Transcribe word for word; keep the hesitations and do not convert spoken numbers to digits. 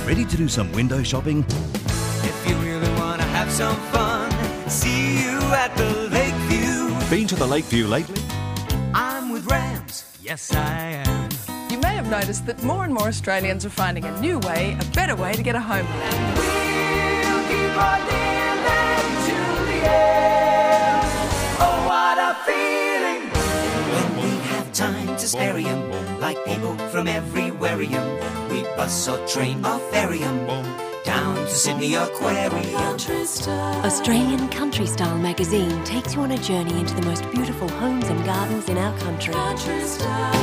Ready to do some window shopping? If you really want to have some fun, see you at the Lakeview. Been to the Lakeview lately? I'm with Rams, yes I am. You may have noticed that more and more Australians are finding a new way, a better way to get a home. We'll keep on dealing to the end. Oh, what a feeling! When we have time to spare 'em, like people from everywhere, we bus or train or ferry 'em down to Sydney Aquarium. Australian Country Style magazine takes you on a journey into the most beautiful homes and gardens in our country.